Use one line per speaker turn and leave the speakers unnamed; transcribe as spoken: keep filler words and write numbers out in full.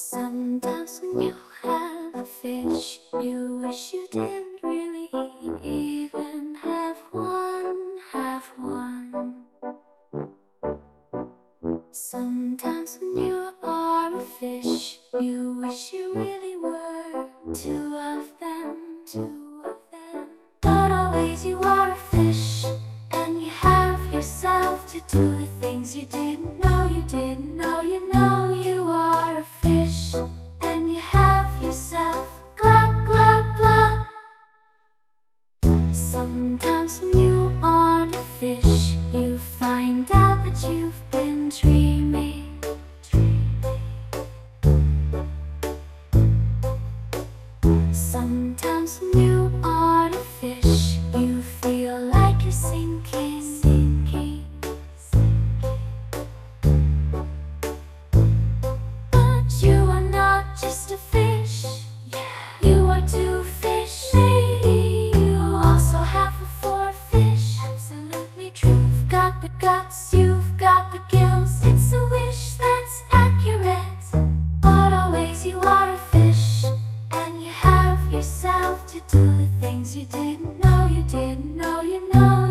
Sometimes when you have a fish, you wish you didn't really even have one, have one. Sometimes when you are a fish, you wish you really were two of them, two of them. But always you are a fish, and you have yourself to do the things you didn't know you didn't know you know you are a fish, and you have yourself glug glug glug. Sometimes when you aren't a fish, you find out that you've been dreaming, dreaming. Sometimes when you aren't a fish, you feel like you're sinking, sinking, sinking. But you are not just a fish, you are two fish. Maybe you also have a fourth fish. Absolutely true. You've got the guts, you've got the gills. It's a wish that's accurate. But always you are a fish, and you have yourself to do the things you didn't know you didn't know you know.